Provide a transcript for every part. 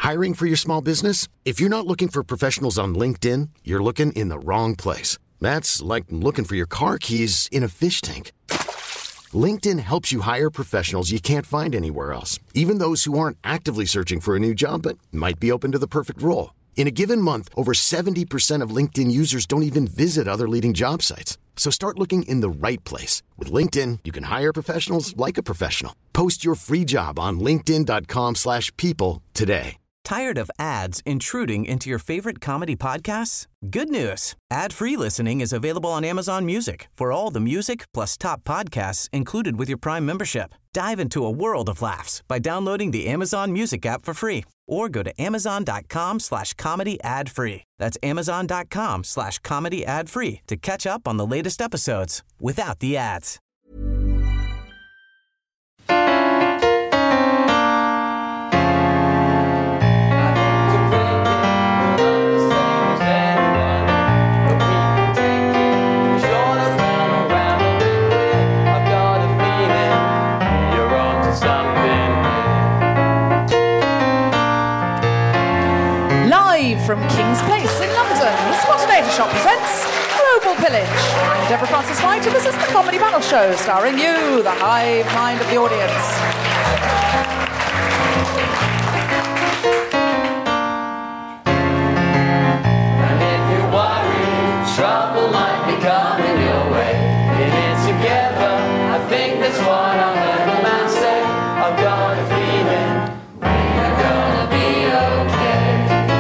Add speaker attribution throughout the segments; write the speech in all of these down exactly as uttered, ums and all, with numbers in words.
Speaker 1: Hiring for your small business? If you're not looking for professionals on LinkedIn, you're looking in the wrong place. That's like looking for your car keys in a fish tank. LinkedIn helps you hire professionals you can't find anywhere else, even those who aren't actively searching for a new job but might be open to the perfect role. In a given month, over seventy percent of LinkedIn users don't even visit other leading job sites. So start looking in the right place. With LinkedIn, you can hire professionals like a professional. Post your free job on linkedin.com slash people today.
Speaker 2: Tired of ads intruding into your favorite comedy podcasts? Good news. Ad-free listening is available on Amazon Music for all the music plus top podcasts included with your Prime membership. Dive into a world of laughs by downloading the Amazon Music app for free or go to amazon.com slash comedy ad free. That's amazon.com slash comedy ad free to catch up on the latest episodes without the ads.
Speaker 3: From King's Place in London, Scott Data Shop presents Global Pillage. I'm Deborah Francis-White, and this is the Comedy Panel Show, starring you, the hive mind of the audience.
Speaker 4: And if you're worried, trouble might be coming your way. Get it together, I think that's what I heard a man say. I've got a feeling we're gonna be okay.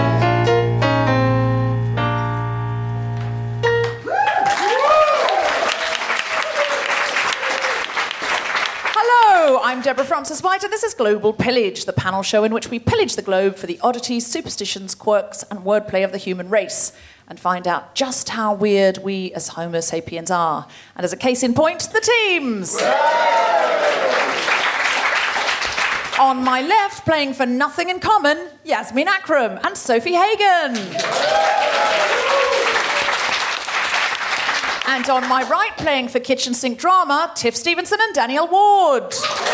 Speaker 3: I'm Deborah Francis-White, and this is Global Pillage, the panel show in which we pillage the globe for the oddities, superstitions, quirks, and wordplay of the human race, and find out just how weird we as Homo sapiens are. And as a case in point, the teams. On my left, playing for nothing in common, Yasmin Akram and Sophie Hagen. And on my right, playing for Kitchen Sink Drama, Tiff Stevenson and Danielle Ward.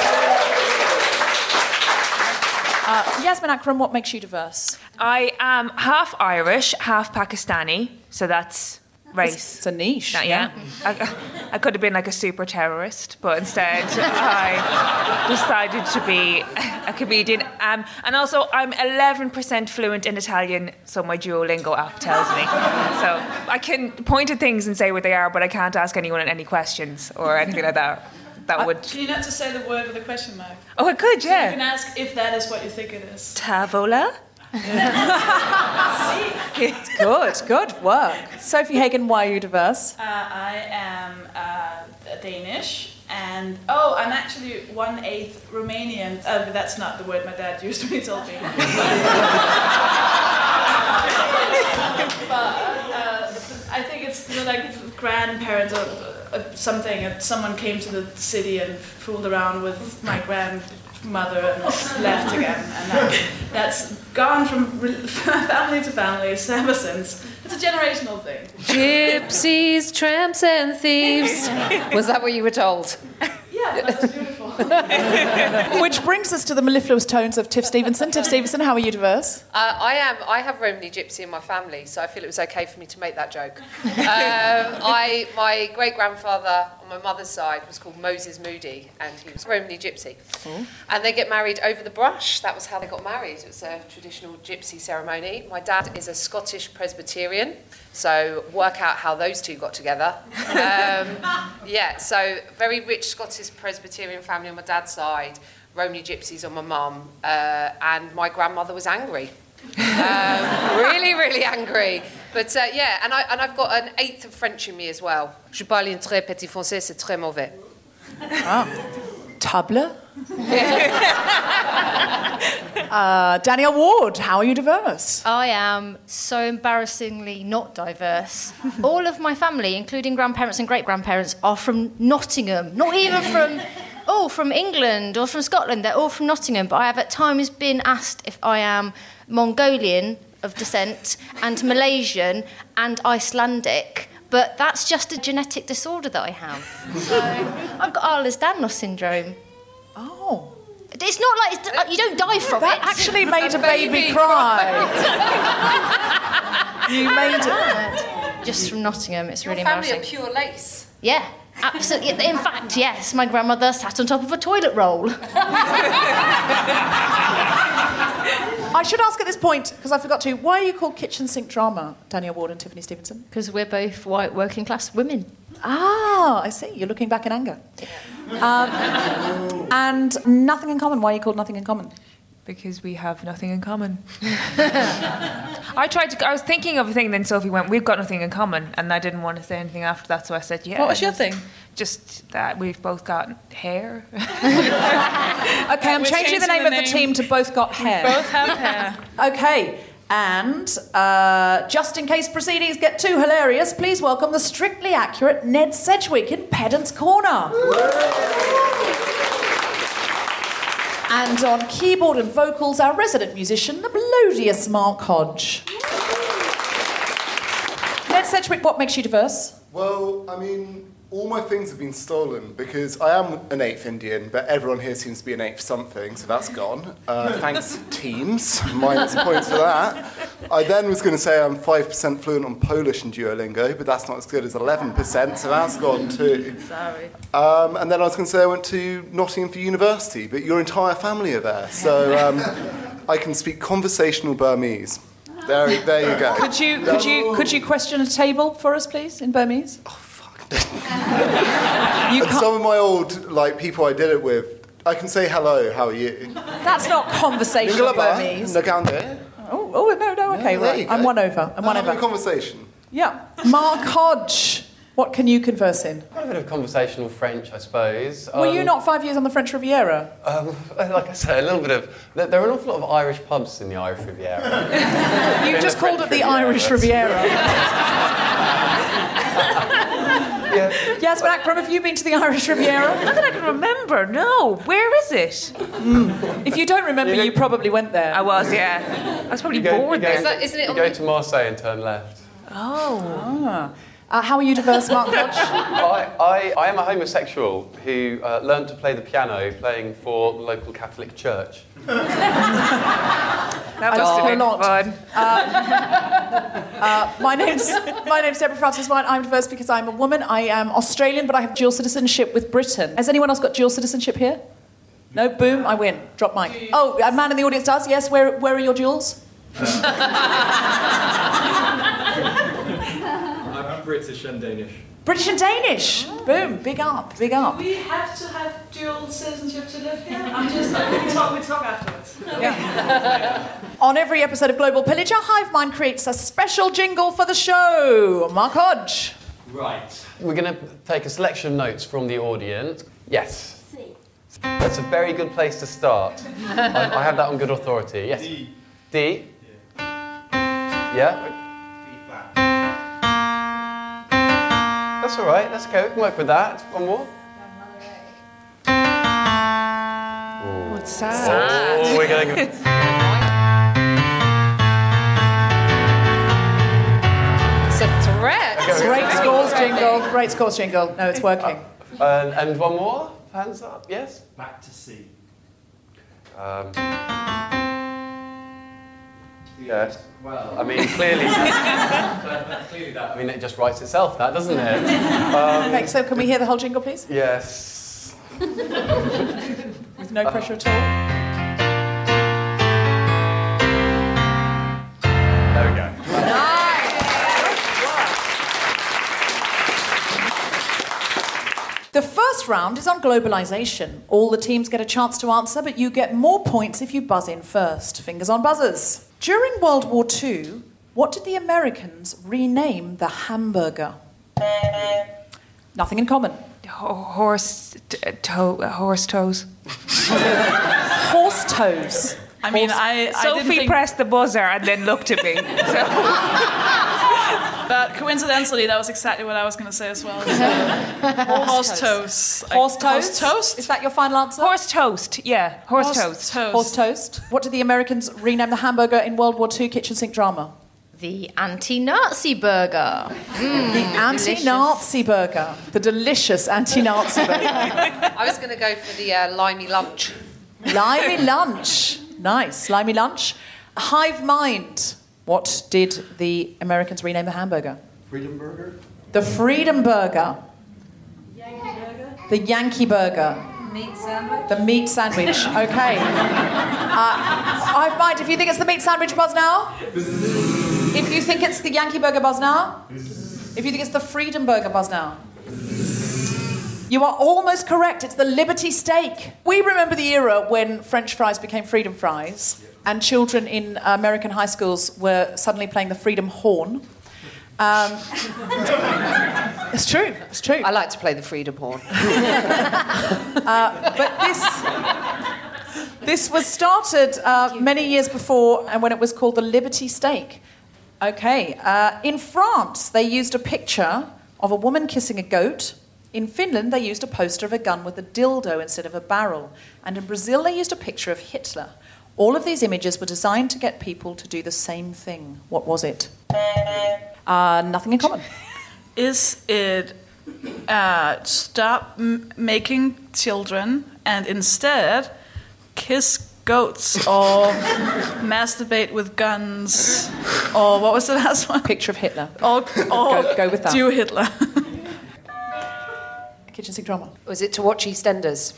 Speaker 3: Uh, Yasmin Akram, what makes you diverse?
Speaker 5: I am half Irish, half Pakistani, so that's race.
Speaker 3: It's, it's a niche.
Speaker 5: Not, yeah. I, I could have been like a super terrorist, but instead I decided to be a comedian. Um, and also, I'm eleven percent fluent in Italian, so my Duolingo app tells me. So I can point at things and say what they are, but I can't ask anyone any questions or anything like that. That would.
Speaker 6: Can you not just say the word with a question mark?
Speaker 5: Oh, I could, yeah.
Speaker 6: So you can ask if that is what you think it is.
Speaker 5: Tavola?
Speaker 3: Good, good work. Sophie Hagen, why are you diverse?
Speaker 6: Uh, I am uh, Danish, and oh, I'm actually one eighth Romanian. Oh, but that's not the word my dad used when he told me. But uh, I think it's you know, like grandparents or uh, something. Uh, someone came to the city and fooled around with my grandmother and left again, and that, that's gone from family to family ever since. It's a generational thing.
Speaker 7: Gypsies, tramps, and thieves. Was that what you were told?
Speaker 6: Yeah, that was beautiful.
Speaker 3: Which brings us to the mellifluous tones of Tiff Stevenson. Tiff Stevenson, how are you diverse?
Speaker 7: Uh, I am. I have Romany Gypsy in my family, so I feel it was okay for me to make that joke. Um, I, my great-grandfather on my mother's side was called Moses Moody, and he was Romany Gypsy. Ooh. And they get married over the brush. That was how they got married. It was a traditional Gypsy ceremony. My dad is a Scottish Presbyterian, so work out how those two got together. Um, yeah, so very rich Scottish Presbyterian family on my dad's side, Romany Gypsies on my mum, uh, and my grandmother was angry. Um, really, really angry. But uh, yeah, and, I, and I've got an eighth of French in me as well. Je parle un très petit français, c'est très mauvais.
Speaker 3: Ah. Table? uh, Danielle Ward, how are you diverse?
Speaker 8: I am so embarrassingly not diverse. All of my family, including grandparents and great-grandparents, are from Nottingham. Not even from, oh, from England or from Scotland. They're all from Nottingham. But I have at times been asked if I am Mongolian of descent and Malaysian and Icelandic. But that's just a genetic disorder that I have. So I've got Ehlers-Danlos syndrome.
Speaker 3: Oh.
Speaker 8: It's not like it's, uh, you don't die from
Speaker 3: That
Speaker 8: it.
Speaker 3: actually made a, a baby, baby cry. You made it.
Speaker 8: Just from Nottingham, it's
Speaker 7: Your
Speaker 8: really
Speaker 7: family
Speaker 8: embarrassing.
Speaker 7: are pure lace.
Speaker 8: Yeah, absolutely. In fact, yes, my grandmother sat on top of a toilet roll.
Speaker 3: I should ask at this point, because I forgot to, why are you called Kitchen Sink Drama, Danielle Ward and Tiffany Stevenson?
Speaker 8: Because we're both white working class women.
Speaker 3: Ah, I see. You're looking back in anger. Um, and Nothing in Common. Why are you called Nothing in Common?
Speaker 5: Because we have nothing in common. I tried to. I was thinking of a thing, then Sophie went, "We've got nothing in common," and I didn't want to say anything after that, so I said, "Yeah."
Speaker 6: What was your thing?
Speaker 5: Just that we've both got hair.
Speaker 3: Okay, I'm
Speaker 6: We're
Speaker 3: changing the
Speaker 6: changing
Speaker 3: name
Speaker 6: the
Speaker 3: of the
Speaker 6: name.
Speaker 3: team to Both Got Hair.
Speaker 6: Both have hair.
Speaker 3: Okay, and uh, just in case proceedings get too hilarious, please welcome the strictly accurate Ned Sedgwick in Pedant's Corner. And on keyboard and vocals, our resident musician, the melodious Mark Hodge. Ned Sedgwick, what makes you diverse?
Speaker 9: Well, I mean, all my things have been stolen because I am an eighth Indian, but everyone here seems to be an eighth something, so that's gone. Uh, thanks, teams. Minus points for that. I then was going to say I'm five percent fluent on Polish and Duolingo, but that's not as good as eleven percent, so that's gone too.
Speaker 6: Sorry.
Speaker 9: Um, and then I was going to say I went to Nottingham for university, but your entire family are there, so um, I can speak conversational Burmese. There, there you go.
Speaker 3: Could you, could you, could you question a table for us, please, in Burmese?
Speaker 9: Oh, fuck.
Speaker 3: You
Speaker 9: And
Speaker 3: can't.
Speaker 9: some of my old like people I did it with, I can say hello, how are you?
Speaker 3: That's not conversational Burmese.
Speaker 9: Nagande.
Speaker 3: Oh, oh, no, no, okay,
Speaker 9: Yeah, there
Speaker 3: right.
Speaker 9: you go.
Speaker 3: I'm one over. I'm one
Speaker 9: Having a
Speaker 3: over.
Speaker 9: conversation.
Speaker 3: Yeah. Mark Hodge, what can you converse in?
Speaker 10: A bit of conversational French, I suppose.
Speaker 3: Were
Speaker 10: Um,
Speaker 3: you not five years on the French Riviera?
Speaker 10: Um, like I say, a little bit of... There there are an awful lot of Irish pubs in the Irish Riviera.
Speaker 3: You just
Speaker 10: the
Speaker 3: called it
Speaker 10: French
Speaker 3: the Irish Riviera.
Speaker 10: Yeah.
Speaker 3: Yasmin Akram, have you been to the Irish Riviera?
Speaker 5: Not that I can remember. No, where is it?
Speaker 3: If you don't remember, you probably went there.
Speaker 5: I was, yeah. I was probably
Speaker 10: You go,
Speaker 5: bored
Speaker 10: you go,
Speaker 5: there.
Speaker 7: Is that- isn't it
Speaker 10: you
Speaker 7: on
Speaker 10: go
Speaker 7: the-
Speaker 10: to Marseille and turn left.
Speaker 5: Oh.
Speaker 3: Uh, how are you diverse, Mark Hodge?
Speaker 10: I, I, I am a homosexual who uh, learned to play the piano playing for the local Catholic church.
Speaker 5: That
Speaker 3: I
Speaker 5: must
Speaker 3: like
Speaker 5: have
Speaker 3: it a
Speaker 5: been
Speaker 3: lot.
Speaker 5: fun.
Speaker 3: Uh, my name's my name's Deborah Francis White. I'm diverse because I'm a woman. I am Australian, but I have dual citizenship with Britain. Has anyone else got dual citizenship here? No? Boom, I win. Drop mic. Oh, a man in the audience does? Yes, where, where are your duals?
Speaker 11: I'm British and Danish.
Speaker 3: British and Danish. Boom, big up, big up.
Speaker 6: We have to have dual citizenship to live here. I'm just like, we talk, we talk afterwards.
Speaker 3: On every episode of Global Pillage, our hive mind creates a special jingle for the show. Mark Hodge.
Speaker 11: Right.
Speaker 10: We're going to take a selection of notes from the audience. Yes. That's a very good place to start. I, I have that on good authority. Yes.
Speaker 11: D.
Speaker 10: D. Yeah. That's all right. Let's go. We can work with that. One more.
Speaker 5: What's that?
Speaker 10: Oh, we're going to go.
Speaker 7: It's a threat.
Speaker 3: Great scores jingle. Great scores jingle. No, it's working.
Speaker 10: And, and one more. Hands up. Yes.
Speaker 11: Back to C.
Speaker 10: Um, yes.
Speaker 11: Well,
Speaker 10: I mean, clearly. clearly that. I mean, it just writes itself, that, doesn't it? Um,
Speaker 3: Okay, so can we hear the whole jingle, please?
Speaker 10: yes.
Speaker 3: With no pressure at all.
Speaker 10: There we go.
Speaker 3: The first round is on globalisation. All the teams get a chance to answer, but you get more points if you buzz in first. Fingers on buzzers. During World War Two, what did the Americans rename the hamburger? Nothing in common.
Speaker 5: Ho- horse, t- toe, uh, horse toes.
Speaker 3: Horse toes.
Speaker 6: I mean, I, I didn't
Speaker 5: Sophie
Speaker 6: think,
Speaker 5: pressed the buzzer and then looked at me. So.
Speaker 6: but coincidentally, that was exactly what I was going to say as well. So. Horse toast. Like,
Speaker 3: Horse toast?
Speaker 6: Horse toast?
Speaker 3: Is that your final answer?
Speaker 5: Horse toast, yeah. Horse,
Speaker 6: Horse
Speaker 5: toast.
Speaker 6: toast.
Speaker 3: Horse toast. What did the Americans rename the hamburger in World War Two kitchen sink drama?
Speaker 8: The anti-Nazi burger.
Speaker 3: The anti-Nazi burger. The delicious anti-Nazi burger.
Speaker 7: I was going to go for the uh, limey lunch.
Speaker 3: Slimy lunch. Nice. Slimy lunch. Hive mind. What did the Americans rename the hamburger?
Speaker 11: Freedom Burger?
Speaker 3: The Freedom Burger.
Speaker 6: Yankee burger.
Speaker 3: The Yankee Burger.
Speaker 6: Meat sandwich.
Speaker 3: The meat sandwich. Okay. Uh, Hive mind. If you think it's the meat sandwich, buzz now. If you think it's the Yankee Burger, buzz now. If you think it's the Freedom Burger, buzz now. You are almost correct. It's the Liberty Steak. We remember the era when French fries became freedom fries and children in American high schools were suddenly playing the freedom horn. Um, it's true. It's true.
Speaker 7: I like to play the freedom horn.
Speaker 3: uh, but this... This was started uh, many years before, and when it was called the Liberty Steak. Okay. Uh, in France, they used a picture of a woman kissing a goat. In Finland, they used a poster of a gun with a dildo instead of a barrel. And in Brazil, they used a picture of Hitler. All of these images were designed to get people to do the same thing. What was it? Uh, nothing in common.
Speaker 6: Is it uh, stop m- making children and instead kiss goats or masturbate with guns, or what was the last one?
Speaker 3: Picture of Hitler.
Speaker 6: Or, or
Speaker 3: go, go with that.
Speaker 6: Do Hitler.
Speaker 3: Kitchen sink drama.
Speaker 7: Was it to watch EastEnders?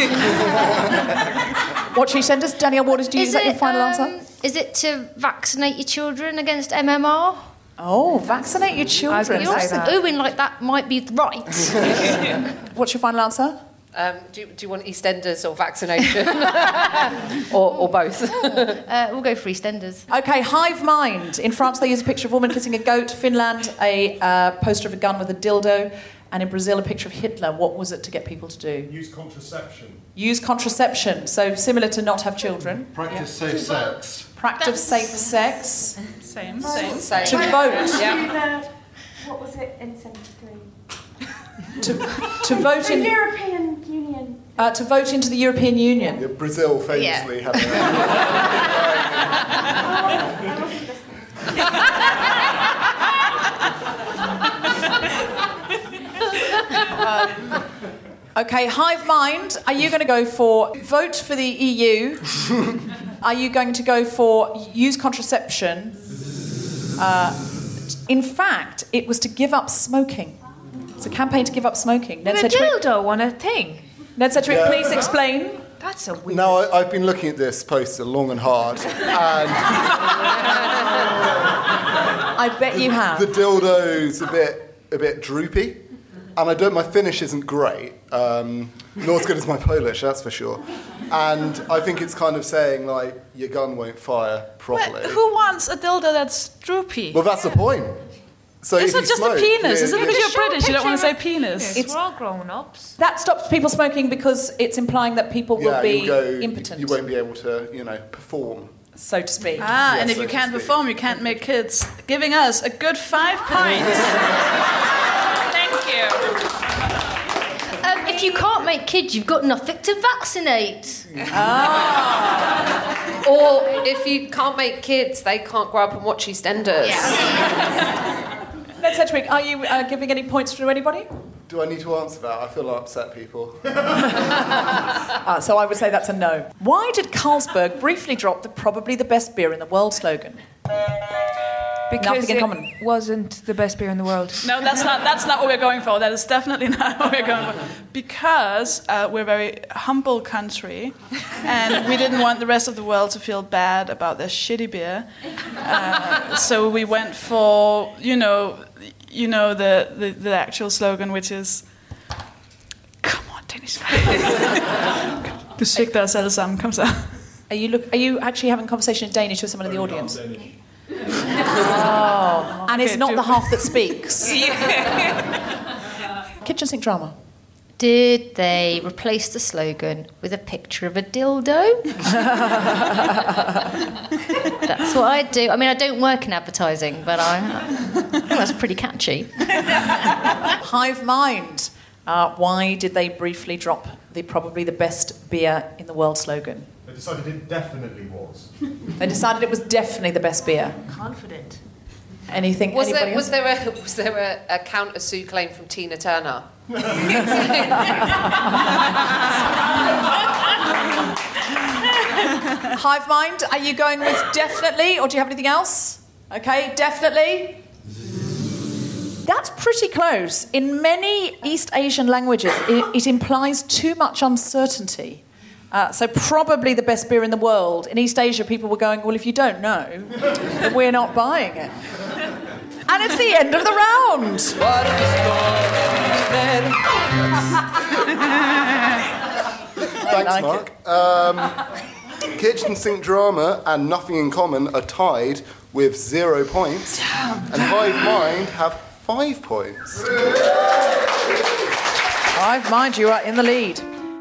Speaker 3: Watch EastEnders. Danielle Waters, do you use that your final
Speaker 8: um,
Speaker 3: answer?
Speaker 8: Is it to vaccinate your children against M M R?
Speaker 3: Oh, vaccinate your children.
Speaker 8: You're oohing like that might be right.
Speaker 3: What's your final answer?
Speaker 7: Um, do, you, do you want EastEnders or vaccination? or, or both?
Speaker 8: uh, we'll go for EastEnders.
Speaker 3: Okay, hive mind. In France, they use a picture of a woman kissing a goat. Finland, a uh, poster of a gun with a dildo. And in Brazil, a picture of Hitler. What was it to get people to do?
Speaker 11: Use contraception.
Speaker 3: Use contraception. So similar to not have children.
Speaker 11: Practice
Speaker 3: Yeah.
Speaker 11: safe sex.
Speaker 3: Practice safe sex.
Speaker 6: Same, same.
Speaker 7: Same.
Speaker 3: To vote.
Speaker 7: Yeah.
Speaker 12: What was it in seventy-three?
Speaker 3: To, to vote
Speaker 12: The
Speaker 3: in...
Speaker 12: European Union.
Speaker 3: Uh, to vote into the European Union.
Speaker 9: Yeah, Brazil famously
Speaker 8: Yeah.
Speaker 9: had
Speaker 3: um, okay, hive mind. Are you going to go for vote for the E U? Are you going to go for use contraception? Uh, in fact, it was to give up smoking. It's a campaign to give up smoking. Ned
Speaker 5: The
Speaker 3: Sedgwick,
Speaker 5: dildo on a thing.
Speaker 3: Ned Sedgwick,
Speaker 9: Yeah.
Speaker 3: please explain.
Speaker 5: That's a weird.
Speaker 9: Now, I, I've been looking at this poster long and hard, and
Speaker 3: I bet you have.
Speaker 9: the dildo's a bit, a bit droopy, and I don't. My Finnish isn't great, um, not as good as my Polish, that's for sure. And I think it's kind of saying like your gun won't fire properly.
Speaker 6: But who wants a dildo that's droopy?
Speaker 9: Well, that's the point. So
Speaker 6: It's
Speaker 9: if
Speaker 6: not
Speaker 9: you
Speaker 6: just
Speaker 9: smoke,
Speaker 6: a penis.
Speaker 9: yeah,
Speaker 6: Is it
Speaker 9: yeah.
Speaker 6: because you're
Speaker 5: Show a
Speaker 6: British you don't want to say
Speaker 5: picture of a
Speaker 6: penis?
Speaker 5: It's, we're all grown-ups.
Speaker 3: That stops people smoking because it's implying that people will
Speaker 9: Yeah,
Speaker 3: be
Speaker 9: you'll go,
Speaker 3: impotent,
Speaker 9: You won't be able to, you know, perform.
Speaker 3: so to speak.
Speaker 6: Ah,
Speaker 9: Yeah,
Speaker 6: and if
Speaker 9: so
Speaker 6: you
Speaker 9: to
Speaker 6: can't
Speaker 9: speak.
Speaker 6: perform, you can't make kids. Giving us a good five points. Thank you.
Speaker 8: Um, if you can't make kids, you've got nothing to vaccinate.
Speaker 3: Ah.
Speaker 7: Or if you can't make kids, they can't grow up and watch EastEnders.
Speaker 3: Ned Sedgwick, are you uh, giving any points to anybody?
Speaker 9: Do I need to answer that? I feel like upset people.
Speaker 3: Uh, so I would say that's a no. Why did Carlsberg briefly drop the probably the best beer in the world slogan?
Speaker 5: Because
Speaker 3: Nothing in
Speaker 5: it
Speaker 3: common.
Speaker 5: wasn't the best beer in the world.
Speaker 6: No, that's not that's not what we're going for. That is definitely not what we're going for. Because uh, we're a very humble country, and we didn't want the rest of the world to feel bad about their shitty beer. Uh, so we went for you know, you know the, the, the actual slogan, which is, "Come on, Danish." Du svigter os alle sammen. Kom så.
Speaker 3: Are you look? Are you actually having a conversation in Danish with someone in the audience?
Speaker 11: Danish.
Speaker 3: Oh, and it's
Speaker 6: Okay,
Speaker 3: not
Speaker 6: do-
Speaker 3: the half that speaks. Kitchen sink drama.
Speaker 8: Did they replace the slogan with a picture of a dildo? That's what I do. I mean, I don't work in advertising, but I, I think that's pretty catchy.
Speaker 3: Hive mind. Uh, why did they briefly drop the probably the best beer in the world slogan?
Speaker 11: They decided it definitely was.
Speaker 3: They decided it was definitely the best beer.
Speaker 6: Confident.
Speaker 3: Anything?
Speaker 7: Was
Speaker 3: anybody
Speaker 7: there, was
Speaker 3: else?
Speaker 7: there a was there a, a counter sue claim from Tina Turner?
Speaker 3: Hive mind, are you going with definitely, or do you have anything else? Okay, definitely. That's pretty close. In many East Asian languages, it, it implies too much uncertainty. Uh, so probably the best beer in the world. In East Asia, people were going, well, if you don't know, then we're not buying it. And it's the end of the round.
Speaker 9: Thanks, Mark. Um, Kitchen Sink Drama and Nothing in Common are tied with zero points. And Hive Mind have five points.
Speaker 3: Hive Mind, you are in the lead.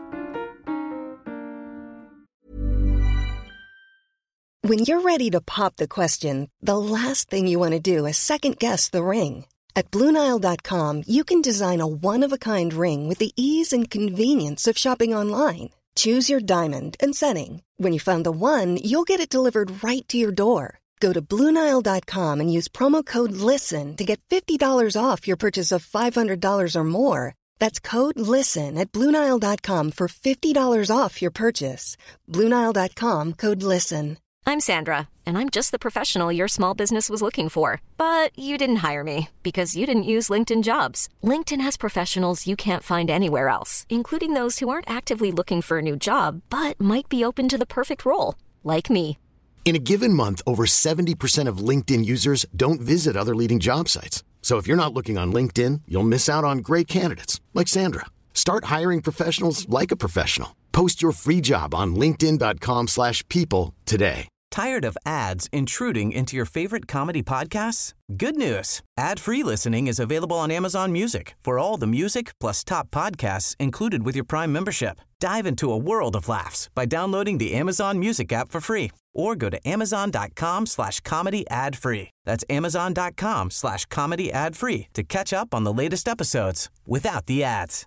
Speaker 13: When you're ready to pop the question, the last thing you want to do is second-guess the ring. At Blue Nile dot com, you can design a one-of-a-kind ring with the ease and convenience of shopping online. Choose your diamond and setting. When you find the one, you'll get it delivered right to your door. Go to Blue Nile dot com and use promo code LISTEN to get fifty dollars off your purchase of five hundred dollars or more. That's code LISTEN at Blue Nile dot com for fifty dollars off your purchase. Blue Nile dot com, code LISTEN.
Speaker 14: I'm Sandra, and I'm just the professional your small business was looking for. But you didn't hire me because you didn't use LinkedIn Jobs. LinkedIn has professionals you can't find anywhere else, including those who aren't actively looking for a new job, but might be open to the perfect role, like me.
Speaker 1: In a given month, over seventy percent of LinkedIn users don't visit other leading job sites. So if you're not looking on LinkedIn, you'll miss out on great candidates like Sandra. Start hiring professionals like a professional. Post your free job on linkedin dot com slash people today.
Speaker 2: Tired of ads intruding into your favorite comedy podcasts? Good news. Ad-free listening is available on Amazon Music for all the music plus top podcasts included with your Prime membership. Dive into a world of laughs by downloading the Amazon Music app for free or go to amazon dot com slash comedy ad free. That's amazon dot com slash comedy ad free to catch up on the latest episodes without the ads.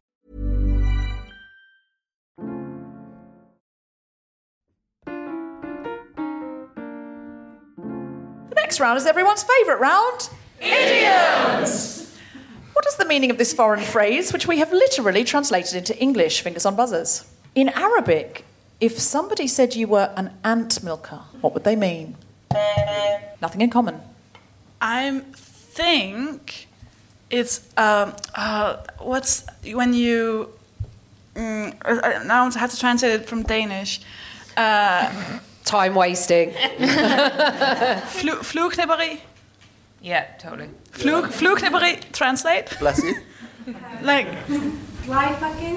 Speaker 3: The next round is everyone's favourite round. Idioms! What is the meaning of this foreign phrase, which we have literally translated into English? Fingers on buzzers. In Arabic, if somebody said you were an ant milker, what would they mean? Nothing in common.
Speaker 6: I think it's um, uh, what's when you mm, uh, now I have to translate it from Danish. Uh,
Speaker 7: Time wasting.
Speaker 6: Flu- Flueknipperi.
Speaker 5: Yeah, totally.
Speaker 6: Flug, flueknipperi. Translate.
Speaker 9: Bless you.
Speaker 6: Like
Speaker 12: Fly fucking?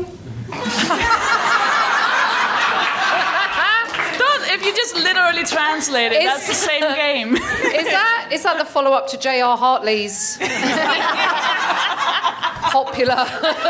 Speaker 6: Don't, if you just literally translate it,
Speaker 7: Is-
Speaker 6: that's the same game.
Speaker 7: Is that is that the follow-up to J R Hartley's popular?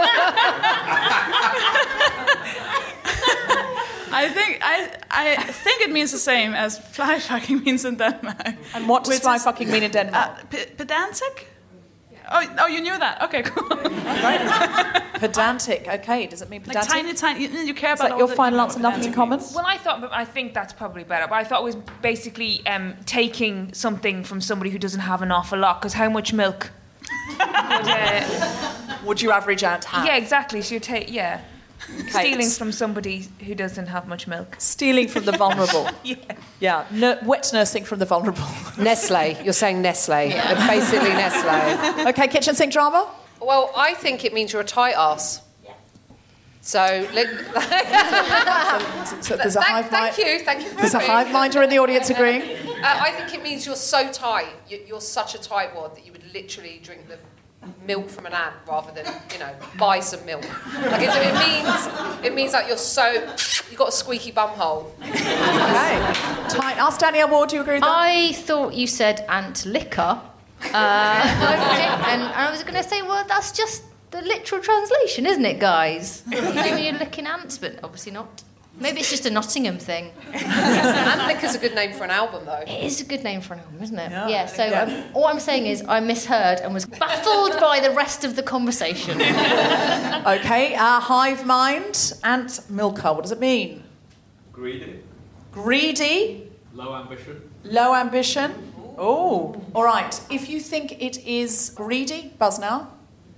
Speaker 6: I think I I think it means the same as fly fucking means in Denmark.
Speaker 3: And what does
Speaker 6: Which
Speaker 3: fly
Speaker 6: is,
Speaker 3: fucking mean in Denmark?
Speaker 6: Uh, p- pedantic? Oh, oh, you knew that. Okay, cool.
Speaker 3: Pedantic. Okay, does it mean
Speaker 6: Like
Speaker 3: pedantic?
Speaker 6: tiny, tiny. You, you care
Speaker 3: Is
Speaker 6: about
Speaker 3: that
Speaker 6: all
Speaker 3: your
Speaker 6: the,
Speaker 3: final
Speaker 6: you know,
Speaker 3: answer? Nothing in
Speaker 6: pedantic
Speaker 3: common?
Speaker 6: means.
Speaker 5: Well, I thought, but I think that's probably better. But I thought it was basically um, taking something from somebody who doesn't have an awful lot. Because how much milk would, uh,
Speaker 3: Would your average ant have?
Speaker 5: yeah, exactly. So you take yeah,
Speaker 3: Okay.
Speaker 5: stealing from somebody who doesn't have much milk.
Speaker 3: Stealing from the vulnerable.
Speaker 5: Yeah.
Speaker 3: Yeah, N- wet nursing from the vulnerable.
Speaker 7: Nestle. You're saying Nestle. Yeah. Basically Nestle.
Speaker 3: Okay, kitchen sink drama?
Speaker 7: Well, I think it means you're a tight ass. So, li-
Speaker 3: So there's a
Speaker 7: thank,
Speaker 3: hive
Speaker 7: thank
Speaker 3: mind.
Speaker 7: you, thank you for
Speaker 3: There's a
Speaker 7: agreeing.
Speaker 3: hive minder in the audience agreeing.
Speaker 7: Uh, I think it means you're so tight. You- You're such a tight wad that you would literally drink the milk from an ant rather than, you know, buy some milk. Like it, it means, it means like you're so, you've got a squeaky bum hole.
Speaker 3: Okay. Tight. Ask Danielle Ward, do you agree with that?
Speaker 8: I thought you said ant liquor. Uh, okay, and I was going to say, well, that's just the literal translation, isn't it, guys? You do when you're licking ants, but obviously not. Maybe it's just a Nottingham thing.
Speaker 7: Ant Liquor's a good name for an album, though.
Speaker 8: It is a good name for an album, isn't it?
Speaker 3: Yeah.
Speaker 8: Yeah, so
Speaker 3: Yeah.
Speaker 8: Um, all I'm saying is I misheard and was baffled by the rest of the conversation.
Speaker 3: Okay, uh, hive mind. Ant milker, what does it mean?
Speaker 11: Greedy.
Speaker 3: Greedy.
Speaker 11: Low ambition.
Speaker 3: Low ambition. Oh, all right. If you think it is greedy, buzz now.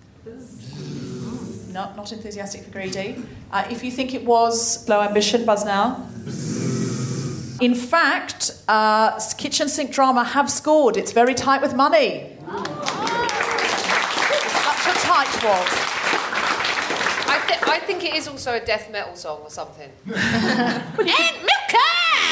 Speaker 3: No, not enthusiastic for greedy. Uh, if you think it was low ambition, buzz now. In fact, uh, kitchen sink drama have scored. It's very tight with money. Such a tight one.
Speaker 7: I, th- I think it is also a death metal song or something. And Milka!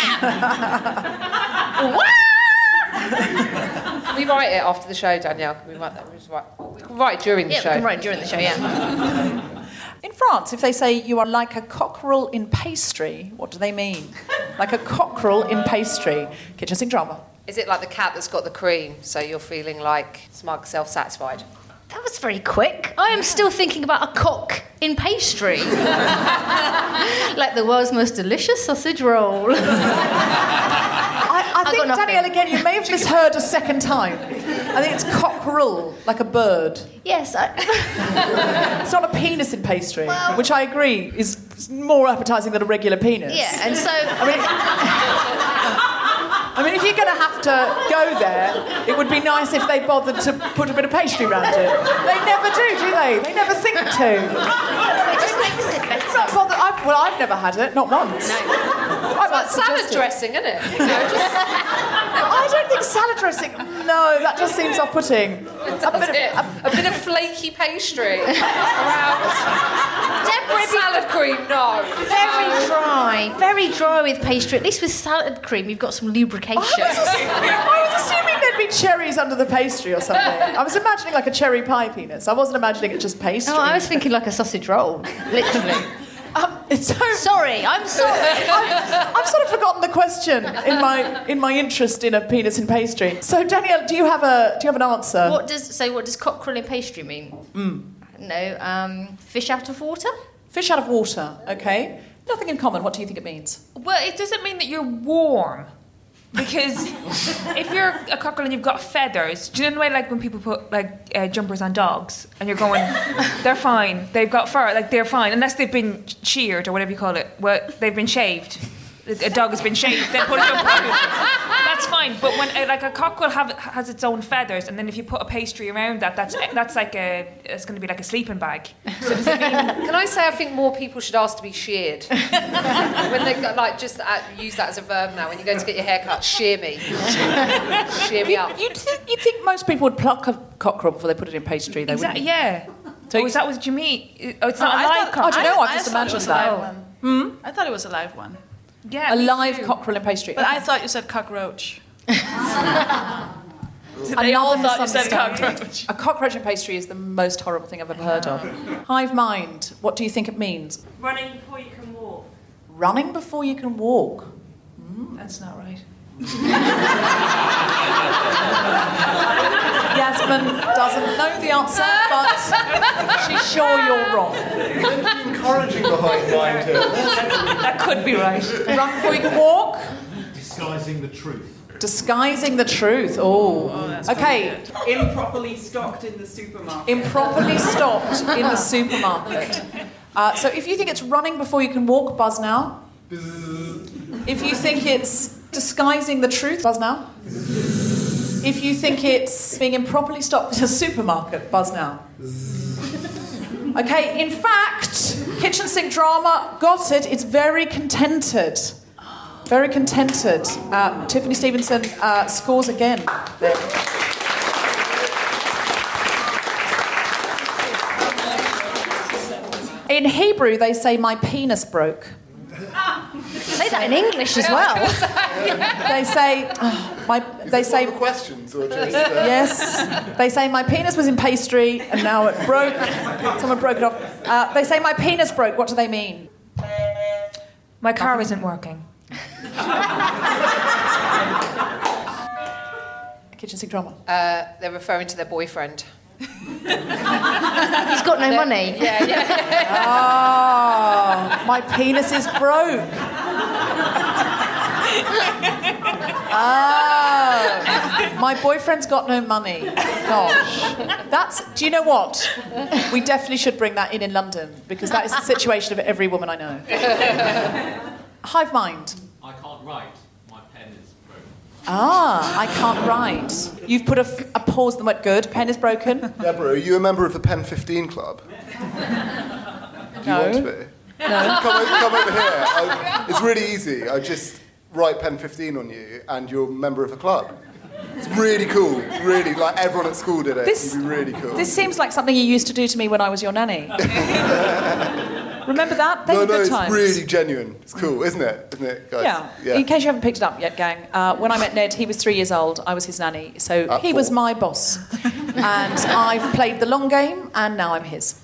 Speaker 7: Can we write it after the show, Danielle? Can we write that? We can write it during the
Speaker 8: yeah,
Speaker 7: show.
Speaker 8: we can write it during the show, yeah.
Speaker 3: In France, if they say you are like a cockerel in pastry, what do they mean? Like a cockerel in pastry. Kitchen sink drama.
Speaker 7: Is it like the cat that's got the cream, so you're feeling like smug, self-satisfied?
Speaker 8: That was very quick. I am still thinking about a cock in pastry. Like the world's most delicious sausage roll.
Speaker 3: I, I think, Danielle, again, you may have misheard a second time. I think it's cockerel, like a bird.
Speaker 8: Yes. I...
Speaker 3: It's not a penis in pastry, well, which I agree is more appetising than a regular penis.
Speaker 8: Yeah, and so...
Speaker 3: I mean, I mean, if you're going to have to go there, it would be nice if they bothered to put a bit of pastry around it. They never do, do they? They never think to.
Speaker 8: It just makes it better.
Speaker 3: It's not bothered. I've, well, I've never had it, not once.
Speaker 7: No. It's like salad dressing, isn't it? You know, just...
Speaker 3: I don't think salad dressing... No, that just seems off-putting.
Speaker 7: A bit, of, a, a bit of flaky pastry around.
Speaker 8: Deborah,
Speaker 7: salad cream, no.
Speaker 8: Very dry. Very dry with pastry. At least with salad cream, you've got some lubrication.
Speaker 3: I was, assuming, I was assuming there'd be cherries under the pastry or something. I was imagining like a cherry pie penis. I wasn't imagining it just pastry.
Speaker 8: Oh, I was thinking like a sausage roll, literally.
Speaker 3: Um, it's so...
Speaker 8: Sorry, I'm sorry.
Speaker 3: I've, I've sort of forgotten the question in my in my interest in a penis in pastry. So Danielle, do you have a do you have an answer?
Speaker 8: What does so? What does cockerel in pastry mean?
Speaker 3: Mm.
Speaker 8: No, um, fish out of water.
Speaker 3: Fish out of water. Okay. Nothing in common. What do you think it means?
Speaker 5: Well, it doesn't mean that you're warm. Because if you're a cockerel and you've got feathers, do you know the way like when people put like uh, jumpers on dogs and you're going, they're fine, they've got fur, like they're fine, unless they've been sheared or whatever you call it. Well, they've been shaved. A dog has been shaved, then put a jumper on it. That's fine. But when uh, like a cockerel have, has its own feathers, and then if you put a pastry around that, that's that's like a it's going to be like a sleeping bag. So does it mean?
Speaker 7: Can I say I think more people should ask to be sheared when they go, like just uh, use that as a verb now. When you go to get your hair cut, shear me, shear me up.
Speaker 3: You th- you think most people would pluck a cockerel before they put it in pastry? They
Speaker 5: Exactly.
Speaker 3: wouldn't?
Speaker 5: Yeah.
Speaker 3: So
Speaker 5: oh, is that what you mean? Oh, it's not
Speaker 6: Oh,
Speaker 5: a
Speaker 6: I
Speaker 5: live
Speaker 6: thought-
Speaker 5: cockerel.
Speaker 3: I don't know. I've
Speaker 6: I
Speaker 3: just
Speaker 6: thought it
Speaker 3: imagined
Speaker 6: was a
Speaker 3: that.
Speaker 6: live one.
Speaker 3: Hmm?
Speaker 6: I thought it was a live one.
Speaker 5: Yeah,
Speaker 3: A
Speaker 5: me
Speaker 3: live
Speaker 5: too.
Speaker 3: cockerel in pastry.
Speaker 6: But I thought you said cockroach.
Speaker 3: They
Speaker 6: all thought you said
Speaker 3: misunderstanding.
Speaker 6: cockroach.
Speaker 3: A cockroach in pastry is the most horrible thing I've ever heard of. Hive mind. What do you think it means?
Speaker 12: Running before you can walk.
Speaker 3: Running before you can walk.
Speaker 5: That's not right.
Speaker 3: Yasmin doesn't know the answer, but she's sure you're wrong.
Speaker 9: Encouraging the hive mind here.
Speaker 5: That could be right.
Speaker 3: Run before you can walk.
Speaker 11: Disguising the truth.
Speaker 3: Disguising the truth. Oh,
Speaker 6: that's
Speaker 3: okay.
Speaker 12: Improperly stocked in the supermarket.
Speaker 3: Improperly stopped in the supermarket. Uh, so if you think it's running before you can walk, buzz now. If you think it's disguising the truth, buzz now. If you think it's being improperly stopped in a supermarket, buzz now. Okay, in fact, kitchen sink drama, got it, it's very contented. Very contented. Uh, Tiffany Stevenson uh, scores again there. In Hebrew, they say, my penis broke.
Speaker 8: Say that in English as well.
Speaker 3: They say, oh, my. They say
Speaker 9: questions or just uh...
Speaker 3: yes. They say my penis was in pastry and now it broke. Someone broke it off. Uh, they say my penis broke. What do they mean?
Speaker 5: My car isn't working.
Speaker 3: Kitchen sink drama.
Speaker 7: Uh, they're referring to their boyfriend.
Speaker 8: He's got no money.
Speaker 7: Yeah, yeah.
Speaker 3: Oh, my penis is broke. Oh, my boyfriend's got no money. Gosh, that's. Do you know what? We definitely should bring that in in London because that is the situation of every woman I know. Hive mind.
Speaker 11: I can't write. My pen is broken.
Speaker 3: Ah, I can't write. You've put a, f- a pause in the word good. Pen is broken.
Speaker 9: Deborah, are you a member of the Pen fifteen Club? Do you
Speaker 3: No.
Speaker 9: want to be?
Speaker 3: No.
Speaker 9: Come over, come over here. I, it's really easy. I just write Pen fifteen on you and you're a member of a club. It's really cool, really, like everyone at school did it.
Speaker 3: This,
Speaker 9: It'd be really cool.
Speaker 3: This seems like something you used to do to me when I was your nanny. Remember that? They
Speaker 9: no,
Speaker 3: were
Speaker 9: no,
Speaker 3: good
Speaker 9: it's
Speaker 3: times.
Speaker 9: really genuine. It's cool, isn't it? Isn't it, guys?
Speaker 3: Yeah.
Speaker 9: yeah.
Speaker 3: In case you haven't picked it up yet, gang, uh, when I met Ned, he was three years old. I was his nanny, so
Speaker 9: At
Speaker 3: he
Speaker 9: four.
Speaker 3: was my boss. And I've played the long game, and now I'm his.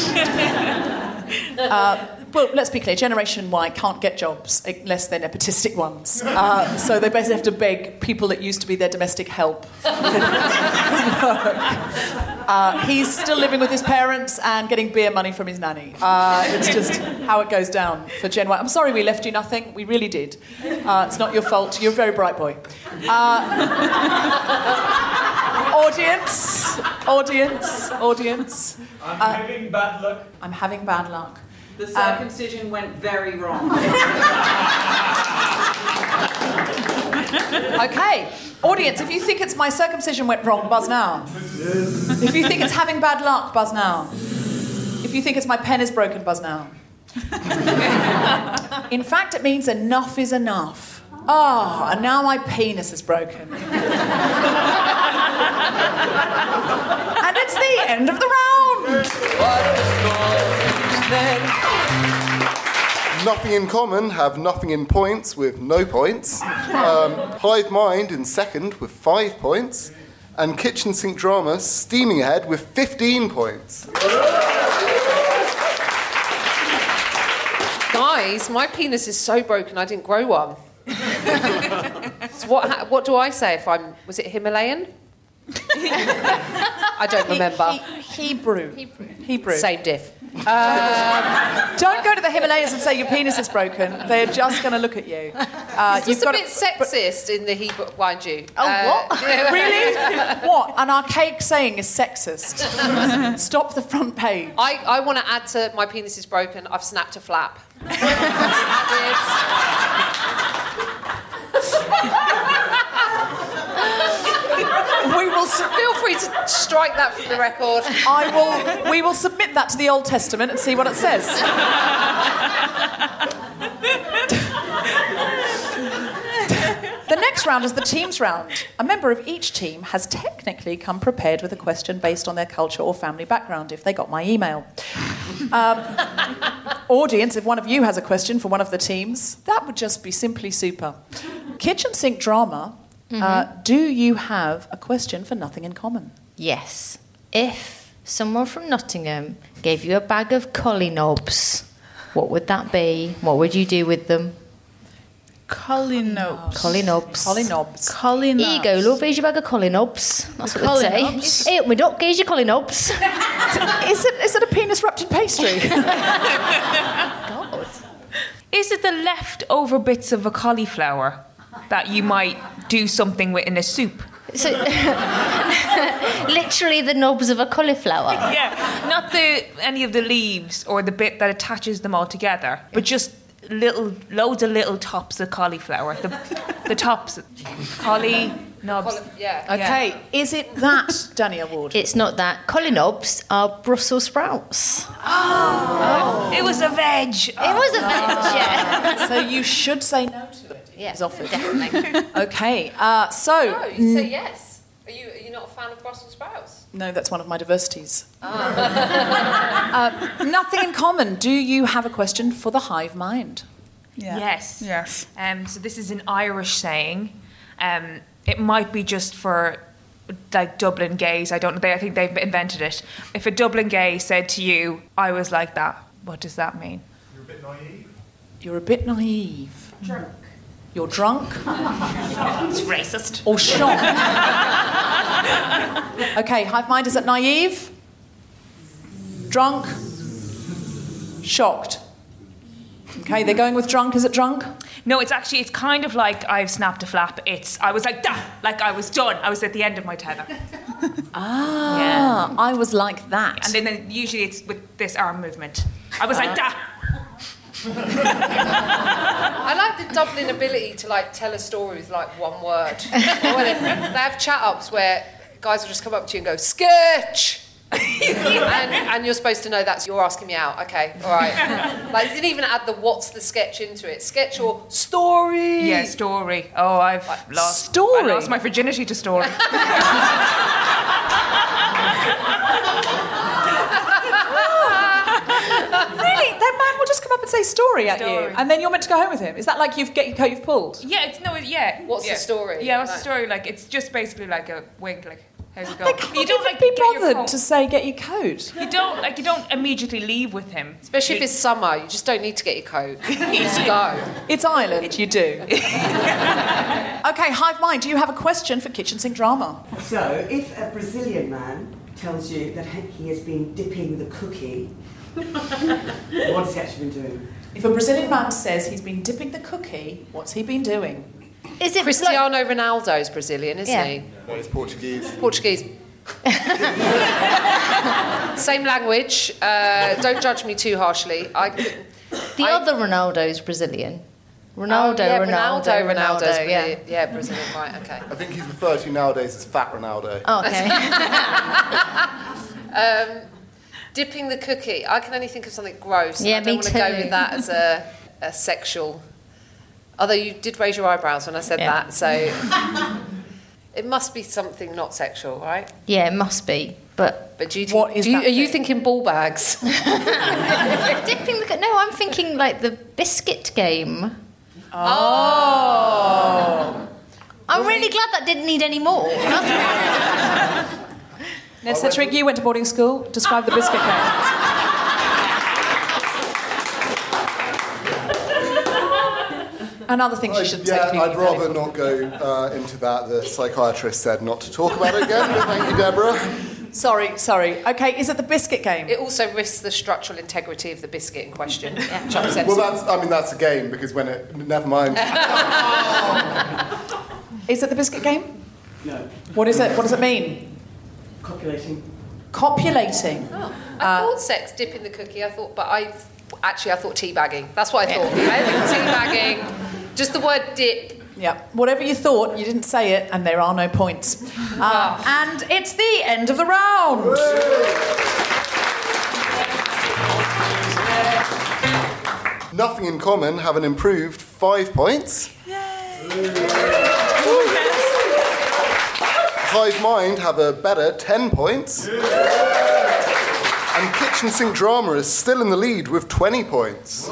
Speaker 3: uh, well, let's be clear, Generation Y can't get jobs unless they're nepotistic ones. Uh, so they basically have to beg people that used to be their domestic help. uh, he's still living with his parents and getting beer money from his nanny. Uh, it's just how it goes down for Gen Y. I'm sorry we left you nothing. We really did. Uh, it's not your fault. You're a very bright boy. Uh, audience, audience, audience.
Speaker 12: I'm
Speaker 3: Uh,
Speaker 12: having bad luck.
Speaker 3: I'm having bad luck.
Speaker 12: The circumcision um, went very wrong.
Speaker 3: Okay, audience, if you think it's my circumcision went wrong, buzz now. If you think it's having bad luck, buzz now. If you think it's my pen is broken, buzz now. In fact, it means enough is enough. Oh, and now my penis is broken. And it's the end of the round.
Speaker 9: Nothing in Common have Nothing in Points with no points. Um, Hive Mind in second with five points. And Kitchen Sink Drama steaming ahead with fifteen points.
Speaker 7: Guys, my penis is so broken I didn't grow one. So what, ha- what do I say if I'm... Was it Himalayan? I don't remember.
Speaker 3: He, he, Hebrew. Hebrew. Hebrew.
Speaker 7: Same diff.
Speaker 3: Um, don't go to the Himalayas and say your penis is broken. They're just going to look at you. Uh,
Speaker 7: It's just a bit sexist in the Hebrew, mind you.
Speaker 3: Oh,
Speaker 7: Uh,
Speaker 3: what? Really? What? An archaic saying is sexist. Stop the front page.
Speaker 7: I, I want to add to my penis is broken. I've snapped a flap.
Speaker 3: We will su-
Speaker 7: Feel free to strike that from the record.
Speaker 3: I will. We will submit that to the Old Testament and see what it says. The next round is the teams round. A member of each team has technically come prepared with a question based on their culture or family background, if they got my email. Um, audience, if one of you has a question for one of the teams, that would just be simply super. Kitchen Sink Drama,
Speaker 8: Mm-hmm.
Speaker 3: uh, do you have a question for Nothing in Common?
Speaker 8: Yes. If someone from Nottingham gave you a bag of collie knobs, what would that be? What would you do with them?
Speaker 6: Collie knobs.
Speaker 8: Collie knobs.
Speaker 3: Collie knobs.
Speaker 6: Collie knobs.
Speaker 8: Here you go, love, here's your bag of collie knobs. That's what
Speaker 6: Collie
Speaker 8: they'd say.
Speaker 6: knobs?
Speaker 8: Hey, up my duck, here's your collie knobs.
Speaker 3: Is it, is it a penis wrapped in pastry?
Speaker 8: God.
Speaker 5: Is it the leftover bits of a cauliflower that you might do something with in a soup?
Speaker 8: So, literally the knobs of a cauliflower.
Speaker 5: Yeah, not the any of the leaves or the bit that attaches them all together, but just little, loads of little tops of cauliflower. The, the tops, cauli knobs.
Speaker 7: Cauli- yeah.
Speaker 3: Okay, is it that, Danny Award?
Speaker 8: It's not that. Collie knobs are Brussels sprouts.
Speaker 5: Oh, it was a veg.
Speaker 8: It was a veg, yeah.
Speaker 3: So you should say no to it.
Speaker 8: Yeah,
Speaker 3: It's offered.
Speaker 8: definitely.
Speaker 3: Okay, uh, so...
Speaker 7: No, you say yes. Are you, are you not a fan of Brussels sprouts?
Speaker 3: No, that's one of my diversities. uh, Nothing in Common. Do you have a question for the Hive Mind?
Speaker 6: Yeah.
Speaker 5: Yes.
Speaker 6: Yes.
Speaker 5: Um, so this is an Irish saying. Um, it might be just for like Dublin gays. I don't know. They, I think they've invented it. If a Dublin gay said to you, "I was like that," what does that mean?
Speaker 11: You're a bit naive.
Speaker 3: You're a bit naive.
Speaker 6: Drunk.
Speaker 3: You're drunk
Speaker 5: It's racist.
Speaker 3: or shocked. Okay, Hive Mind, is it naive? Drunk? Shocked? Okay, they're going with drunk. Is it drunk?
Speaker 5: No, it's actually, it's kind of like I've snapped a flap. It's, I was like, da, like I was done. I was at the end of my tether.
Speaker 3: Ah,
Speaker 5: Yeah.
Speaker 3: I was like that.
Speaker 5: And then, then usually it's with this arm movement. I was like, da.
Speaker 7: I like the Dublin ability to like tell a story with like one word. Or when they, they have chat ups where guys will just come up to you and go sketch, and, and you're supposed to know that's you're asking me out. Okay, all right. Like, you didn't even add the what's the sketch into it. Sketch or story?
Speaker 5: Yeah, story. Oh, I've lost...
Speaker 3: Story?
Speaker 5: I lost my virginity to story.
Speaker 3: Really? That man will just come up and say story at
Speaker 5: Story.
Speaker 3: you, and then you're meant to go home with him. Is that like you've get your coat you've pulled?
Speaker 5: Yeah, it's no, yeah.
Speaker 7: What's
Speaker 5: yeah.
Speaker 7: the story?
Speaker 5: Yeah, what's the
Speaker 7: Like-
Speaker 5: story? Like, it's just basically like a wink, like, how's it
Speaker 3: They
Speaker 5: going?
Speaker 3: can't
Speaker 5: You don't
Speaker 3: even
Speaker 5: like
Speaker 3: be
Speaker 5: get your
Speaker 3: bothered
Speaker 5: coat.
Speaker 3: to say get your coat.
Speaker 5: You don't like. You don't immediately leave with him,
Speaker 7: Especially if
Speaker 5: You-
Speaker 7: it's summer, you just don't need to get your coat. You just go.
Speaker 3: It's Ireland, you do. Okay, Hive Mind, do you have a question for Kitchen Sink Drama?
Speaker 15: So, if a Brazilian man tells you that he has been dipping the cookie, what has he actually been doing?
Speaker 3: If a Brazilian man says he's been dipping the cookie, what's he been doing?
Speaker 8: Is it
Speaker 7: Cristiano Ronaldo's Brazilian, isn't
Speaker 8: Yeah.
Speaker 7: he?
Speaker 9: No, it's Portuguese.
Speaker 7: Portuguese. Same language. Uh, don't judge me too harshly. I,
Speaker 8: The
Speaker 7: I-
Speaker 8: other Ronaldo's Brazilian. Ronaldo,
Speaker 7: Oh, yeah,
Speaker 8: Ronaldo,
Speaker 7: Ronaldo,
Speaker 8: Ronaldo,
Speaker 7: Ronaldo's
Speaker 8: yeah.
Speaker 7: Brazilian. Yeah, Brazilian. Right. Okay.
Speaker 9: I think he's referred to nowadays as Fat Ronaldo.
Speaker 8: Oh, okay.
Speaker 7: Um, dipping the cookie. I can only think of something gross.
Speaker 8: Yeah,
Speaker 7: I don't
Speaker 8: me
Speaker 7: want to go
Speaker 8: too.
Speaker 7: with that as a, a sexual. Although you did raise your eyebrows when I said
Speaker 8: Yeah.
Speaker 7: that, so it must be something not sexual, right?
Speaker 8: Yeah, it must be. But
Speaker 7: But do you,
Speaker 3: What is
Speaker 7: do you,
Speaker 3: that
Speaker 7: are you
Speaker 3: thing?
Speaker 7: thinking ball bags?
Speaker 8: dipping the no, I'm thinking like the biscuit game.
Speaker 3: Oh.
Speaker 8: I'm really glad that didn't need any more.
Speaker 3: Ned Sedgwick, you went to boarding school. Describe the biscuit game. Another thing she should
Speaker 9: yeah,
Speaker 3: say.
Speaker 9: I'd rather not go uh, into that. The psychiatrist said not to talk about it again, but thank you, Deborah.
Speaker 3: Sorry, sorry. Okay, is it the biscuit game?
Speaker 7: It also risks the structural integrity of the biscuit in question. Yeah. Which I'm
Speaker 9: Well, that's, I mean, that's a game, because when it... Never mind.
Speaker 3: Is it the biscuit game?
Speaker 15: No.
Speaker 3: What is it? What does it mean?
Speaker 15: Copulating.
Speaker 3: Copulating.
Speaker 7: Oh, I thought sex, dipping the cookie. I thought, but I actually I thought teabagging. That's what I thought. I think teabagging. Just the word dip.
Speaker 3: Yeah. Whatever you thought, you didn't say it, and there are no points. Uh, and it's the end of the round.
Speaker 9: Nothing in Common have an improved five points. Hive Mind have a better ten points. And Kitchen Sink Drama is still in the lead with twenty points.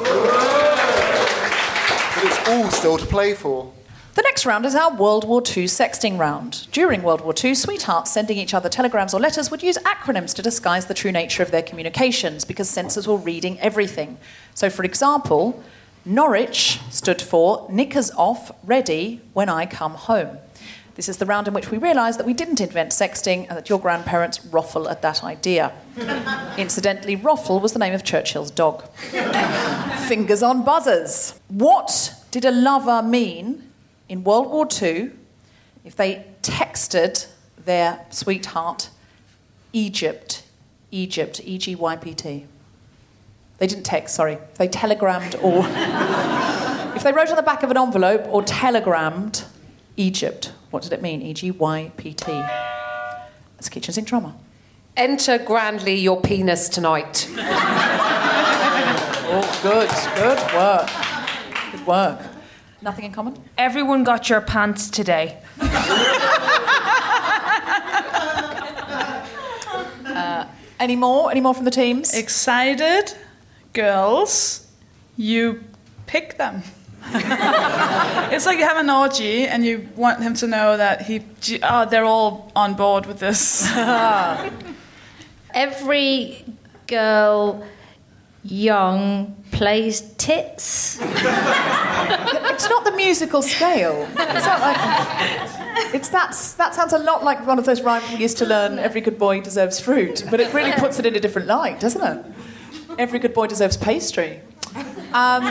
Speaker 9: But it's all still to play for.
Speaker 3: The next round is our World War Two sexting round. During World War Two, sweethearts sending each other telegrams or letters would use acronyms to disguise the true nature of their communications because censors were reading everything. So, for example, Norwich stood for Knickers Off, Ready When I Come Home. This is the round in which we realise that we didn't invent sexting and that your grandparents ruffle at that idea. Incidentally, Ruffle was the name of Churchill's dog. Fingers on buzzers. What did a lover mean in World War Two if they texted their sweetheart Egypt? Egypt, E G Y P T. They didn't text, sorry. They telegrammed or... if they wrote on the back of an envelope or telegrammed Egypt, what did it mean? E G Y P T. That's Kitchen Sink Drama.
Speaker 7: Enter grandly your penis tonight.
Speaker 3: Oh, good. Good work. Good work. Nothing in common?
Speaker 5: Everyone got your pants today.
Speaker 3: uh, any more? Any more from the teams?
Speaker 6: Excited girls, you pick them. It's like you have an orgy and you want him to know that he, oh, they're all on board with this.
Speaker 8: Every girl young plays tits.
Speaker 3: It's not the musical scale. It's not like... It's that's, that sounds a lot like one of those rhymes we used to learn, Every Good Boy Deserves Fruit, but it really puts it in a different light, doesn't it? Every good boy deserves pastry. Um,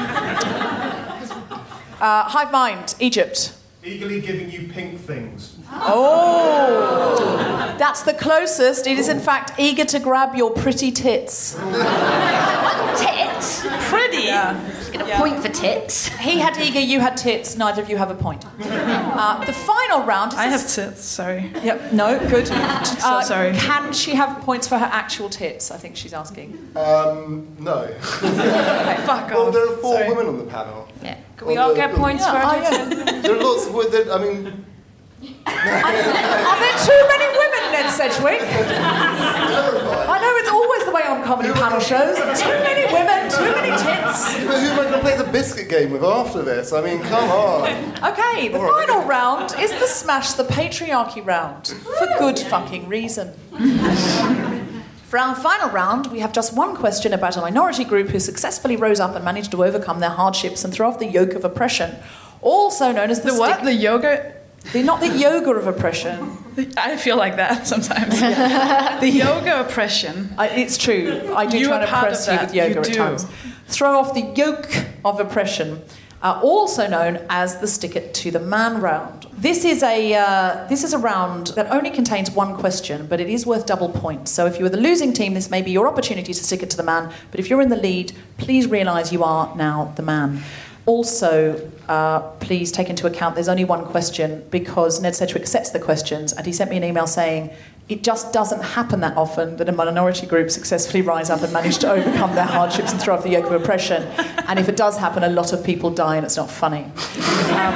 Speaker 3: uh, Hive Mind, Egypt.
Speaker 11: Eagerly giving you pink things.
Speaker 3: Oh! That's the closest. It is, in fact, eager to grab your pretty tits.
Speaker 8: Tits?
Speaker 6: Pretty?
Speaker 3: Yeah.
Speaker 8: Just gonna a point for tits.
Speaker 3: He had eager, you had tits. Neither of you have a point. Uh, the final round. Is
Speaker 6: I have
Speaker 3: this-
Speaker 6: tits, sorry.
Speaker 3: Yep. No. Good.
Speaker 6: So
Speaker 3: Uh,
Speaker 6: sorry.
Speaker 3: Can she have points for her actual tits? I think she's asking.
Speaker 9: Um, no.
Speaker 6: Fuck
Speaker 9: Well,
Speaker 6: off.
Speaker 9: there are four
Speaker 6: Sorry.
Speaker 9: women on the panel.
Speaker 8: Yeah.
Speaker 5: Can we all get points for
Speaker 3: Yeah,
Speaker 5: our
Speaker 3: oh, yeah.
Speaker 9: There are lots of women. I mean,
Speaker 3: Are there too many women, Ned Sedgwick? I know it's always the way on comedy panel shows. Too many women, too many tits.
Speaker 9: but who am I going to play the biscuit game with after this? I mean, come on.
Speaker 3: Okay, the final round is the Smash the Patriarchy round. For good fucking reason. For our final round, we have just one question about a minority group who successfully rose up and managed to overcome their hardships and throw off the yoke of oppression, also known as the,
Speaker 6: The what?
Speaker 3: stick-
Speaker 6: The yoga?
Speaker 3: The, not the yoga of oppression.
Speaker 6: I feel like that sometimes. The yoga oppression.
Speaker 3: I, it's true. I do
Speaker 6: You
Speaker 3: try
Speaker 6: are
Speaker 3: to
Speaker 6: part
Speaker 3: oppress
Speaker 6: of
Speaker 3: you
Speaker 6: that.
Speaker 3: with yoga
Speaker 6: You
Speaker 3: at
Speaker 6: do.
Speaker 3: times. Throw off the yoke of oppression, uh, also known as the stick it to the man round. This is a uh, this is a round that only contains one question, but it is worth double points. So if you were the losing team, this may be your opportunity to stick it to the man. But if you're in the lead, please realise you are now the man. Also, uh, please take into account there's only one question because Ned Sedgwick sets the questions, and he sent me an email saying it just doesn't happen that often that a minority group successfully rise up and manage to overcome their hardships and throw off the yoke of oppression. And if it does happen, a lot of people die and it's not funny. Um,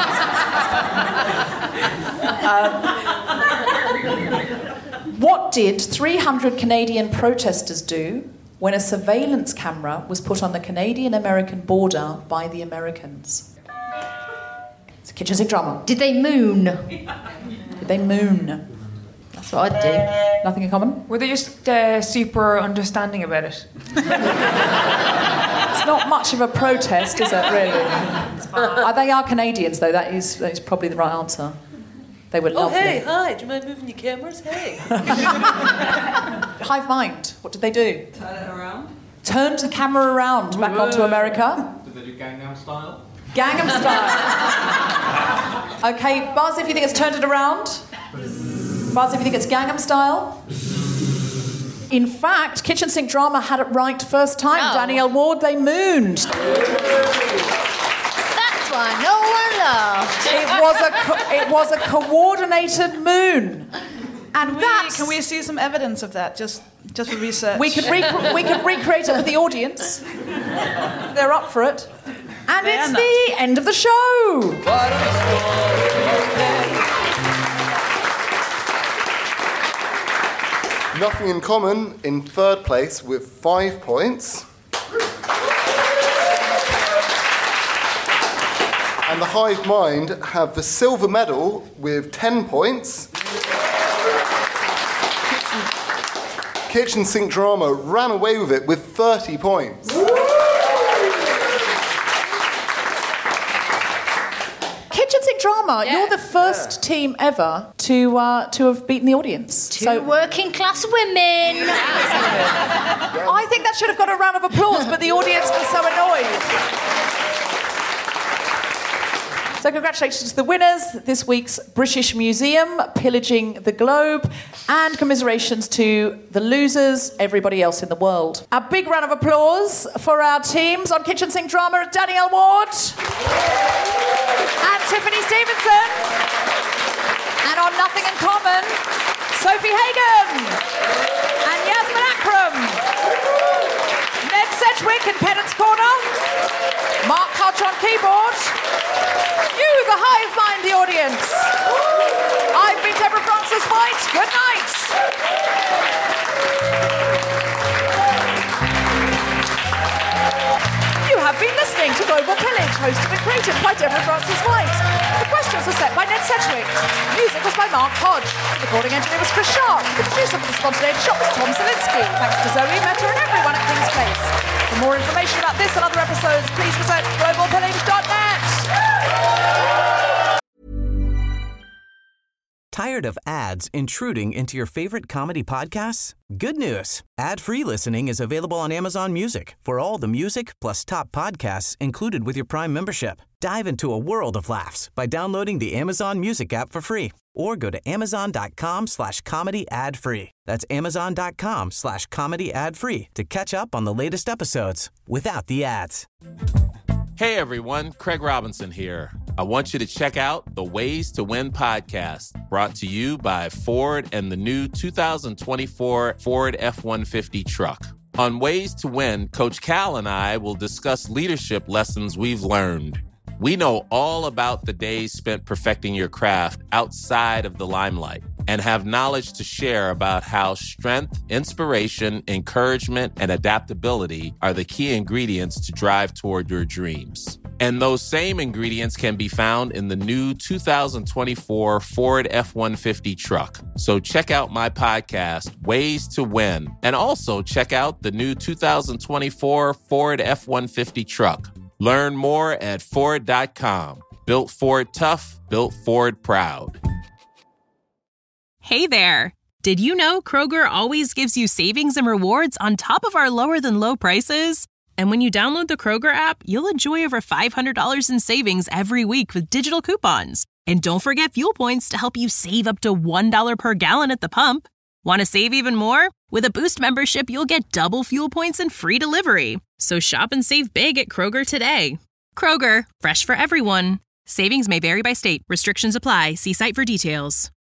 Speaker 3: um, what did three hundred Canadian protesters do when a surveillance camera was put on the Canadian-American border by the Americans? It's a kitchen sink drama.
Speaker 8: Did they moon?
Speaker 3: Did they moon?
Speaker 8: That's what I'd do.
Speaker 3: Nothing in common?
Speaker 5: Were they just uh, super understanding about it?
Speaker 3: It's not much of a protest, is it, really? Uh, they are Canadians, though. That is, that is probably the right answer. They were
Speaker 16: Oh,
Speaker 3: lovely.
Speaker 16: hey, hi, do you mind moving your cameras? Hey.
Speaker 3: Hive mind. What did they do?
Speaker 12: Turn it around.
Speaker 3: Turned the camera around back onto America.
Speaker 11: Did they do Gangnam Style?
Speaker 3: Gangnam Style. Okay, Buzz, if you think it's turned it around. Buzz, if you think it's Gangnam Style. In fact, Kitchen Sink Drama had it right first time.
Speaker 8: Oh.
Speaker 3: Danielle Ward, they mooned.
Speaker 8: That's why no one laughed.
Speaker 3: It was a co- it was a coordinated moon, and
Speaker 6: We,
Speaker 3: that's
Speaker 6: can we see some evidence of that? Just, just for research.
Speaker 3: we could rec- we could recreate it with the audience. If they're up for it, and
Speaker 6: They
Speaker 3: it's
Speaker 6: are not.
Speaker 3: the end of the show.
Speaker 9: Nothing in common in third place with five points. And the Hive Mind have the silver medal with ten points. Kitchen, Kitchen Sink Drama ran away with it with thirty points.
Speaker 3: Kitchen Sink Drama, you're the first team ever to uh, to have beaten the audience.
Speaker 8: Two working class women.
Speaker 3: I think that should have got a round of applause, but the audience was so annoyed. So congratulations to the winners, this week's British Museum, pillaging the globe, and commiserations to the losers, everybody else in the world. A big round of applause for our teams on Kitchen Sink Drama, Danielle Ward and Tiffany Stevenson. And on Nothing in Common, Sophie Hagen and Yasmin Akram. Ned Sedgwick in Pedant's Corner. Mark Hodge on keyboard. You, the Hive Mind, the audience. I've been Deborah Francis White. Good night. You have been listening to Global Pillage, hosted and created by Deborah Francis White. The questions were set by Ned Sedgwick. Music was by Mark Hodge. The recording engineer was Chris Sharp. The producer for the Spontaneity Shop was Tom Zielinski. Thanks to Zoe, Meta, and everyone at King's Place. For more information about this and other episodes, please visit global pillage dot net.
Speaker 2: Tired of ads intruding into your favorite comedy podcasts? Good news. Ad-free listening is available on Amazon Music for all the music plus top podcasts included with your Prime membership. Dive into a world of laughs by downloading the Amazon Music app for free or go to amazon.com slash comedy ad free. That's amazon.com slash comedy ad free to catch up on the latest episodes without the ads.
Speaker 17: Hey everyone, Craig Robinson here. I want you to check out the Ways to Win podcast, brought to you by Ford and the new two thousand twenty-four Ford F one fifty truck. On Ways to Win, Coach Cal and I will discuss leadership lessons we've learned. We know all about the days spent perfecting your craft outside of the limelight and have knowledge to share about how strength, inspiration, encouragement, and adaptability are the key ingredients to drive toward your dreams. And those same ingredients can be found in the new two thousand twenty-four Ford F one fifty truck. So check out my podcast, Ways to Win, and also check out the new two thousand twenty-four Ford F one fifty truck. Learn more at Ford dot com. Built Ford tough, built Ford proud.
Speaker 18: Hey there. Did you know Kroger always gives you savings and rewards on top of our lower than low prices? And when you download the Kroger app, you'll enjoy over five hundred dollars in savings every week with digital coupons. And don't forget fuel points to help you save up to one dollar per gallon at the pump. Want to save even more? With a Boost membership, you'll get double fuel points and free delivery. So shop and save big at Kroger today. Kroger, fresh for everyone. Savings may vary by state. Restrictions apply. See site for details.